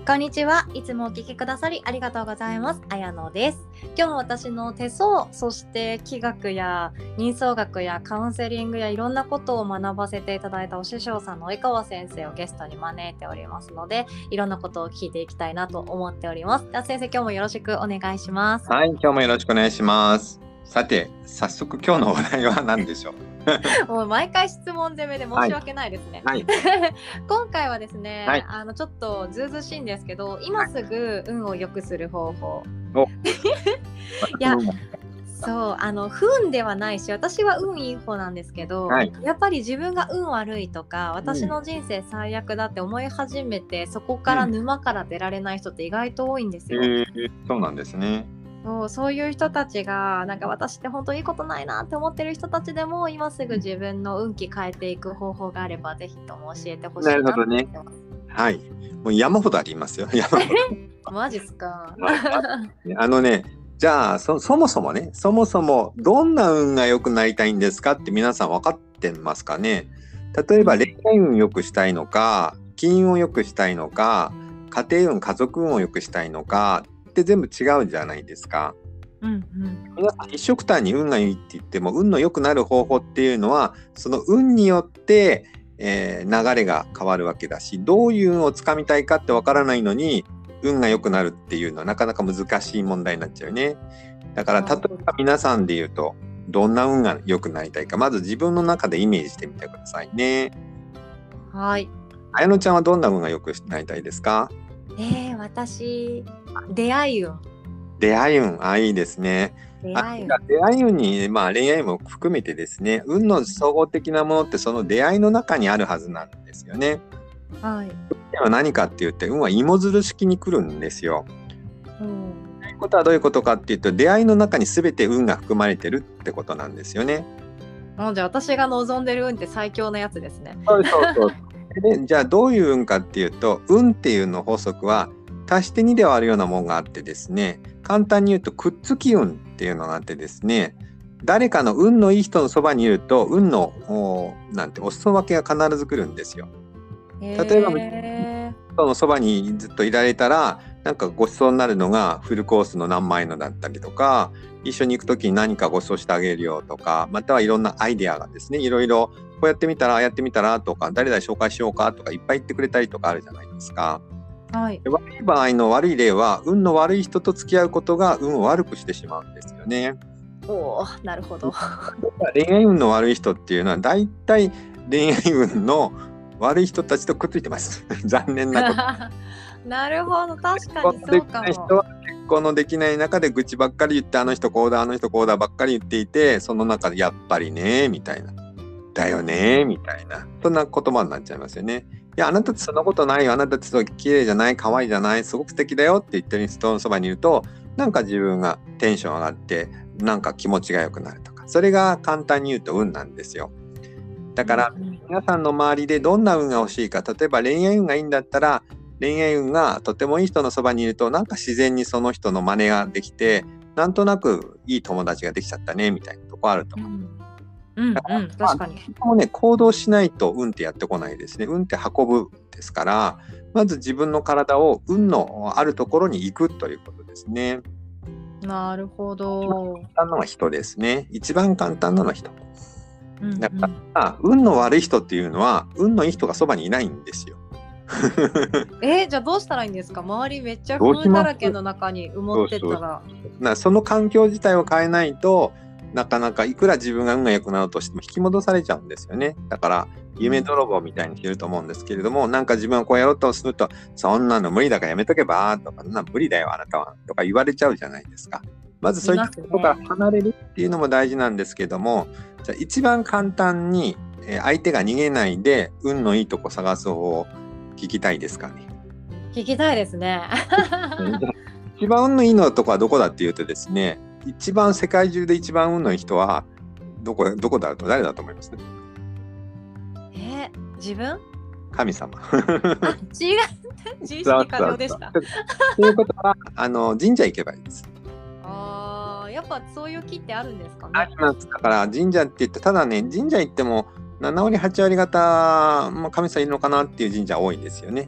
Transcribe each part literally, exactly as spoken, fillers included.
こんにちは。いつもお聞きくださりありがとうございます。あやのです。今日も私の手相、そして気学や人相学やカウンセリングやいろんなことを学ばせていただいたお師匠さんの及川先生をゲストに招いておりますので、いろんなことを聞いていきたいなと思っております。では先生、今日もよろしくお願いします。 はい、今日もよろしくお願いします。さて、早速今日のお題は何でしょう。 もう毎回質問攻めで申し訳ないですね。 はいはい、 今回はですね、はい、あのちょっとずうずうしいんですけど、今すぐ運を良くする方法。いや、そうあの不運ではないし、私は運いい方なんですけど、はい、やっぱり自分が運悪いとか、私の人生最悪だって思い始めて、うん、そこから沼から出られない人って意外と多いんですよ。 えー、そうなんですね。 そうそういう人たちがなんか私って本当いいことないなって思ってる人たちでも、今すぐ自分の運気変えていく方法があればぜひとも教えてほしいなと思ってます。なるほどね。 はい、もう山ほどありますよ。山ほどマジっすか。 あのね、じゃあ そ, そもそもねそもそもどんな運が良くなりたいんですかって皆さん分かってますかね。例えば恋愛運良くしたいのか、金運を良くしたいのか、家庭運家族運を良くしたいのかって全部違うじゃないですか。うんうん、皆さん一緒くたに運がいいって言っても、運の良くなる方法っていうのはその運によって、えー、流れが変わるわけだし、どういう運をつかみたいかってわからないのに運が良くなるっていうのはなかなか難しい問題になっちゃうね。だから例えば皆さんで言うとどんな運が良くなりたいか、まず自分の中でイメージしてみてくださいね。 はい。 あやのちゃんはどんな運が良くなりたいですか？ えー、私出会い運。 出会い運、あ、いいですね。 出会い運。 あ、出会い運に、まあ、恋愛も含めてですね、運の総合的なものってその出会いの中にあるはずなんですよね。 はい。 運は何かって言って、運は芋づる式に来るんですよ。うん。ということはどういうことかっていうと、出会いの中に全て運が含まれてるってことなんですよね。 あ、じゃあ私が望んでる運って最強なやつですね。 そうそうそうで、じゃあどういう運かっていうと、運っていうの法則は足してにで割るようなものがあってですね、簡単に言うとくっつき運っていうのがあってですね、誰かの運のいい人のそばにいると運のなんてお裾分けが必ず来るんですよ。例えば人のそばにずっといられたら、なんかご馳走になるのがフルコースの何万円のだったりとか、一緒に行くときに何かご馳走してあげるよとか、またはいろんなアイデアがですね、いろいろこうやってみたらやってみたらとか、誰々紹介しようかとかいっぱい言ってくれたりとかあるじゃないですか。はい、悪い場合の悪い例は、運の悪い人と付き合うことが運を悪くしてしまうんですよね。 おー、なるほど。 恋愛運の悪い人っていうのはだいたい恋愛運の悪い人たちとくっついてます残念なことなるほど、確かにそうかも。 人は結婚のできない中で愚痴ばっかり言って、あの人こうだあの人こうだばっかり言っていて、その中でやっぱりねみたいな、だよねみたいな、そんな言葉になっちゃいますよね。いや、あなたってそんなことないよ、あなたってすごい綺麗じゃない、可愛いじゃない、すごく素敵だよって言ってる人のそばにいると、なんか自分がテンション上がってなんか気持ちが良くなるとか、それが簡単に言うと運なんですよ。だから皆さんの周りでどんな運が欲しいか、例えば恋愛運がいいんだったら、恋愛運がとてもいい人のそばにいると、なんか自然にその人の真似ができて、なんとなくいい友達ができちゃったねみたいなとこあると思う。うんうんうん、確かに。 もうね、行動しないと運ってやってこないですね。運って運ぶですから、まず自分の体を運のあるところに行くということですね。 なるほど。 簡単なのは人ですね。一番簡単なのは人。うんうん、だから、運の悪い人っていうのは、運のいい人がそばにいないんですよ。 えー、じゃあどうしたらいいんですか？周りめっちゃ不運だらけの中に埋もってたら。そうそうなその環境自体を変えないと、なかなかいくら自分が運が良くなるとしても引き戻されちゃうんですよね。だから夢泥棒みたいにしてると思うんですけれども、なんか自分はこうやろうとすると、そんなの無理だからやめとけばとか、そんな無理だよあなたはとか言われちゃうじゃないですか。まずそういったことから離れるっていうのも大事なんですけども、じゃあ一番簡単に相手が逃げないで運のいいとこ探す方を聞きたいですかね。 聞きたいですね。 一番運のいいのとこはどこだっていうとですね、一番世界中で一番運のいい人はどこどこだと誰だと思います？ えー、自分？ 神様。 あ、違う。自意識過剰でした。 ということはあの神社行けばいいです。 ああ、やっぱそういう木ってあるんですかね。 あります。だから神社って言って、ただね、神社行ってもなな割はち割方、まあ、神様いるのかなっていう神社多いんですよね。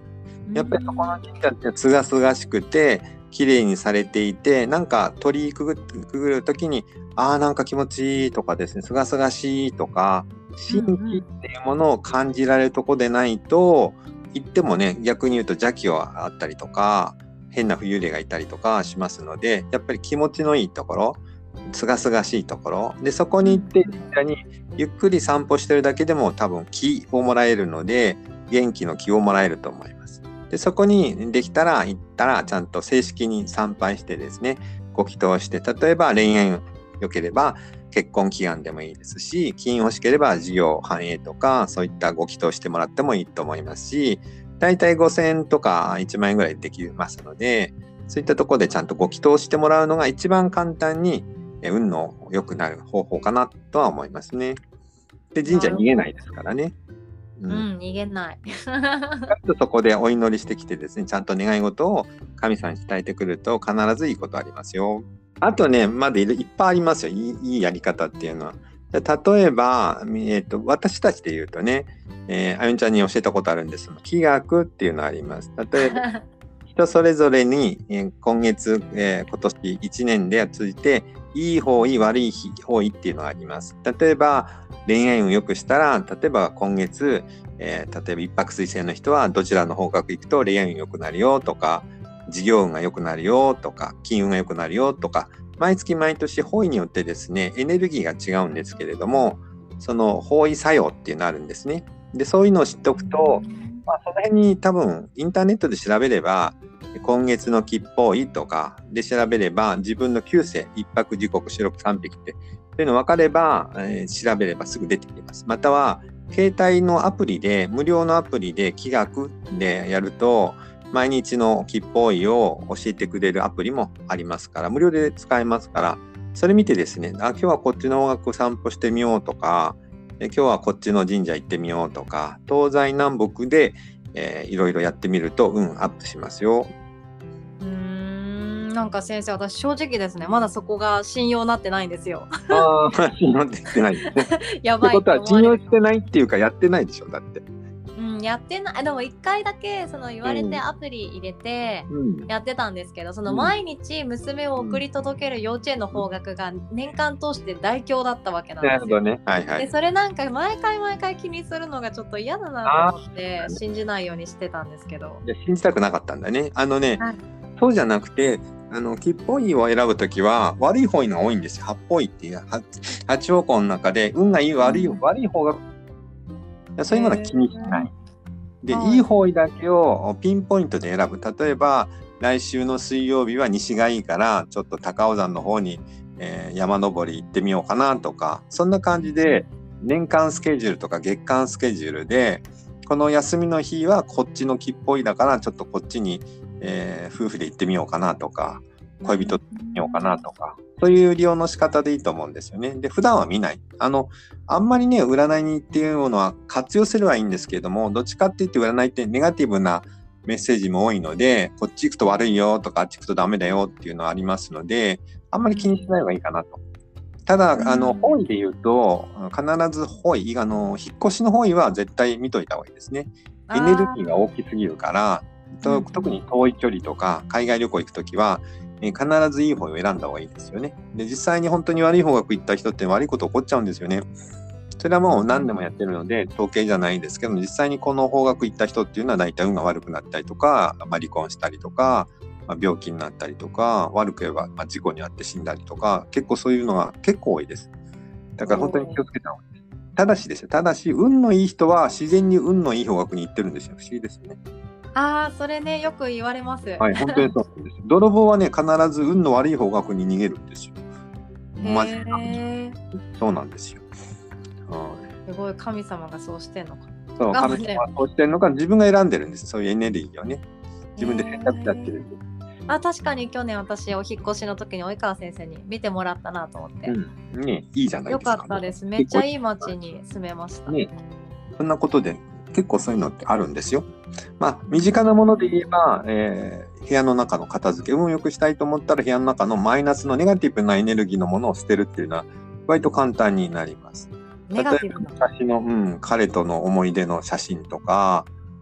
やっぱりそこの神社ってすがすがしくて綺麗にされていて、なんか鳥居くぐくぐる時にああなんか気持ちいいとかですね、すがすがしいとか神秘っていうものを感じられるとこでないと、行ってもね、逆に言うと邪気はあったりとか変な浮遊霊がいたりとかしますので、やっぱり気持ちのいいところ、すがすがしいところで、そこに行って神社にゆっくり散歩してるだけでも多分気をもらえるので、元気の気をもらえると思います。でそこにできたら行ったらちゃんと正式に参拝してですね、ご祈祷して、例えば恋愛良ければ結婚祈願でもいいですし、金欲しければ事業繁栄とかそういったご祈祷してもらってもいいと思いますし、だいたいごせんえんとかいちまんえんぐらいできますので、そういったところでちゃんとご祈祷してもらうのが一番簡単に運の良くなる方法かなとは思いますね。で神社逃げないですからね。 うん、うん、逃げない。 そこでお祈りしてきてですね、ちゃんと願い事を神様に伝えてくると必ずいいことありますよ。あとね、まだいっぱいありますよ、いい、いいやり方っていうのは。例えば、えーと、私たちで言うとね、えー、あゆんちゃんに教えたことあるんですが、気学っていうのあります。例えば人それぞれに、えー、今月、えー、今年いちねんで通じていい方位悪い方位っていうのがあります。例えば恋愛運を良くしたら、例えば今月、えー、例えば一泊水星の人はどちらの方角行くと恋愛運良くなるよとか、事業運が良くなるよとか、金運が良くなるよとか、毎月毎年方位によってですね、エネルギーが違うんですけれども、その方位作用っていうのがあるんですね。でそういうのを知っておくと、まあ、その辺に多分インターネットで調べれば、今月の吉報位とかで調べれば、自分の九星、一泊時刻四六三匹ってそういうの分かれば、えー、調べればすぐ出てきます。または携帯のアプリで、無料のアプリで気学でやると毎日の吉報位を教えてくれるアプリもありますから、無料で使えますから、それ見てですね、あ、今日はこっちの方角散歩してみようとか、今日はこっちの神社行ってみようとか、東西南北で、えー、いろいろやってみると運アップしますよ。 うーん、なんか先生、私正直ですね、まだそこが信用なってないんですよ。 ああ、信用できてないですね。 やばいってことは信用してないっていうか、やってないでしょ、だって。 うん、やってない。でもいっかいだけその言われてアプリ入れてやってたんですけど、うん、その毎日娘を送り届ける幼稚園の方角が年間通して大凶だったわけなんですよ。なるほどね。はいはい。でそれなんか毎回毎回気にするのがちょっと嫌だなと思って信じないようにしてたんですけど。 いや、信じたくなかったんだね。あのね、はい、そうじゃなくて、あの吉報位を選ぶときは悪い方位が多いんですよ。八方位っていう八方向の中で運がいい悪い、うん、悪い方がそういうものは気にしない。で、はい、いい方位だけをピンポイントで選ぶ。例えば来週の水曜日は西がいいからちょっと高尾山の方に、えー、山登り行ってみようかなとか、そんな感じで年間スケジュールとか月間スケジュールで、この休みの日はこっちの吉報位だからちょっとこっちに、えー、夫婦で行ってみようかなとか、恋人と行ってみようかなとか、そういう利用の仕方でいいと思うんですよね。で、普段は見ない。あの、あんまりね、占いにっていうものは活用すればいいんですけれども、どっちかって言って占いってネガティブなメッセージも多いので、こっち行くと悪いよとか、あっち行くとダメだよっていうのはありますので、あんまり気にしない方がいいかなと。ただ、あの、方位で言うと、必ず方位、あの、引っ越しの方位は絶対見といた方がいいですね。エネルギーが大きすぎるから、と特に遠い距離とか海外旅行行くときは、え必ずいい方位を選んだ方がいいですよね。で、実際に本当に悪い方角行った人って悪いこと起こっちゃうんですよね。それはもう何でもやってるので統計じゃないですけども、実際にこの方角行った人っていうのは大体運が悪くなったりとか、まあ、離婚したりとか、まあ、病気になったりとか、悪く言えば、まあ、事故に遭って死んだりとか、結構そういうのが結構多いです。だから本当に気をつけた方がいいです。ただしですよ、ただし運のいい人は自然に運のいい方角に行ってるんですよ。不思議ですよね。 ああ、それね、よく言われます。 はい、本当にそうなんです。泥棒はね、必ず運の悪い方角に逃げるんですよ。マジで。そうなんですよ。 すごい、神様がそうしてんのか。 そう、神様がそうしてんのか、自分が選んでるんです。そういうエネルギーをね。自分で選択しちゃってる。 あ、確かに去年私お引っ越しの時に及川先生に見てもらったなと思って。 うん、ね、いいじゃないですか。 よかったです。めっちゃいい町に住めました。 ね、そんなことで結構そういうのってあるんですよ。まあ、身近なもので言えば、えー、部屋の中の片付け、運を良くしたいと思ったら部屋の中のマイナスのネガティブなエネルギーのものを捨てるっていうのは割と簡単になります。 ネガティブな昔の、うん、彼との思い出の写真とか、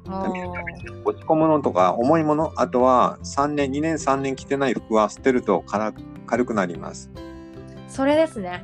落ち込むのとか重いもの、あとはさんねんにねんさんねん着てない服は捨てると軽軽くなります。 それですね。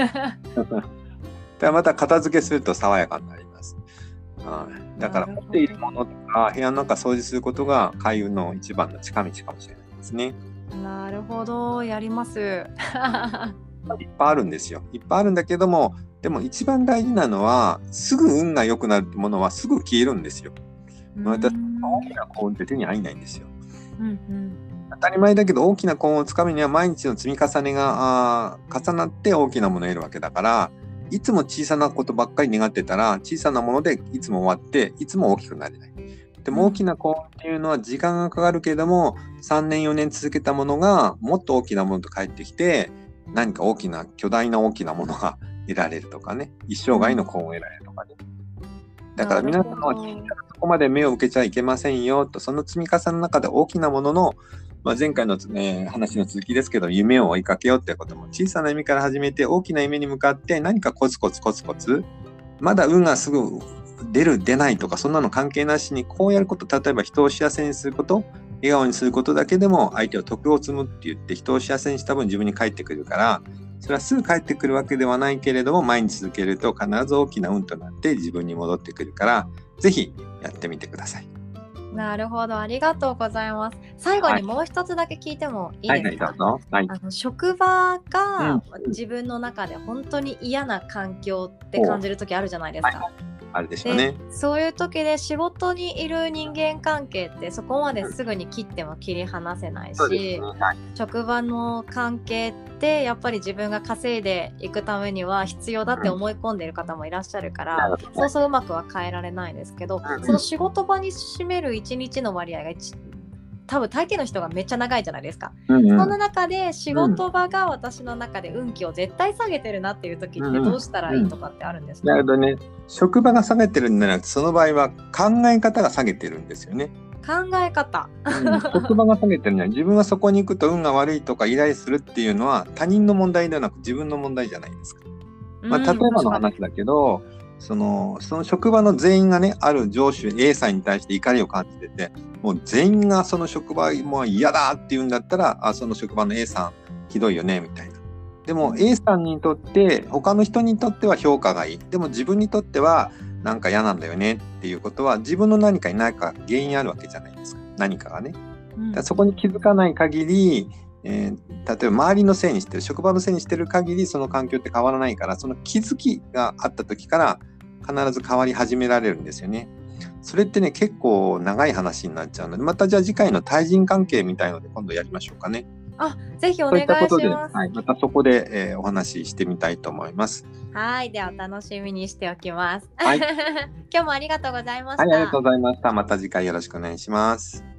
でまた片付けすると爽やかになります。はい、だから持っているものとか部屋の中掃除することが開運の一番の近道かもしれないですね。 なるほど、やります。いっぱいあるんですよ。いっぱいあるんだけども、でも一番大事なのはすぐ運が良くなるものはすぐ消えるんですよ。私大きな幸運って手に入んないんですよ。うんうん、当たり前だけど大きな幸運をつかむには毎日の積み重ねが重なって大きなものを得るわけだから、いつも小さなことばっかり願ってたら小さなものでいつも終わっていつも大きくなれない。でも大きな幸運っていうのは時間がかかるけれどもさんねんよねん続けたものがもっと大きなものと返ってきて何か大きな巨大な大きなものが得られるとかね、一生涯の幸運を得られるとかね。だから皆さんはそこまで目を受けちゃいけませんよと、その積み重ねの中で大きなものの、まあ、前回の、ね、話の続きですけど夢を追いかけようってことも小さな夢から始めて大きな夢に向かって何かコツコツコツコツ、まだ運がすぐ出る出ないとかそんなの関係なしにこうやること、例えば人を幸せにすること、笑顔にすることだけでも相手を徳を積むって言って人を幸せにした分自分に返ってくるから、それはすぐ返ってくるわけではないけれども毎日続けると必ず大きな運となって自分に戻ってくるから、ぜひやってみてください。 なるほど、ありがとうございます。最後にもう一つだけ聞いてもいいですか？はいはいはい、あの職場が自分の中で本当に嫌な環境って感じる時あるじゃないですか。はいはい、 あるでしょうね。 そういう時で仕事にいる人間関係ってそこまですぐに切っても切り離せないし、うんねはい、職場の関係ってやっぱり自分が稼いでいくためには必要だって思い込んでいる方もいらっしゃるから、うん、そうそううまくは変えられないですけど、うん、その仕事場に占めるいちにちの割合が多分大抵の人がめっちゃ長いじゃないですか、うんうん、そんな中で仕事場が私の中で運気を絶対下げてるなっていう時ってどうしたらいいとかってあるんですか？ なるほどね。職場が下げてるんじゃなくてその場合は考え方が下げてるんですよね。 考え方、 うん、職場が下げてるのは自分はそこに行くと運が悪いとか依頼するっていうのは他人の問題ではなく自分の問題じゃないですか。まあ、例えばの話だけど、その、その職場の全員がね、ある上司 A さんに対して怒りを感じてて、もう全員がその職場もう嫌だって言うんだったら、あ、その職場の A さんひどいよね、みたいな。でも A さんにとって、他の人にとっては評価がいい。でも自分にとってはなんか嫌なんだよねっていうことは、自分の何かに何か原因あるわけじゃないですか。何かがね。だからそこに気づかない限り、えー、例えば周りのせいにしてる、職場のせいにしてる限りその環境って変わらないから、その気づきがあった時から必ず変わり始められるんですよね。それってね結構長い話になっちゃうので、またじゃあ次回の対人関係みたいので今度やりましょうかね。 あ、ぜひお願いします。そういったことで、 はい、またそこで、えー、お話ししてみたいと思います。 はい、では楽しみにしておきます。はい、今日もありがとうございました。 はい、ありがとうございました。また次回よろしくお願いします。